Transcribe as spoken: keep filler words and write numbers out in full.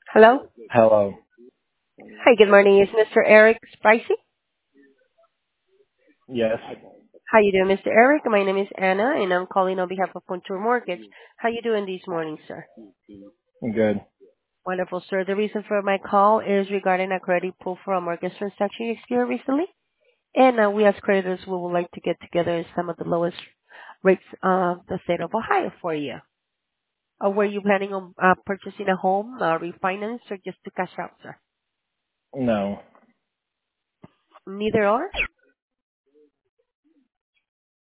Hello. Hello. Hi, good morning. Is Mister Eric Spicy? Yes. How you doing, Mister Eric? My name is Anna, and I'm calling on behalf of Contour Mortgage. How you doing this morning, sir? I'm good. Wonderful, sir. The reason for my call is regarding a credit pull for a mortgage transaction you experienced recently. And uh, we as creditors, we would like to get together some of the lowest rates of the state of Ohio for you. Uh, were you planning on uh, purchasing a home, uh, refinance, or just to cash out, sir? No. Neither or?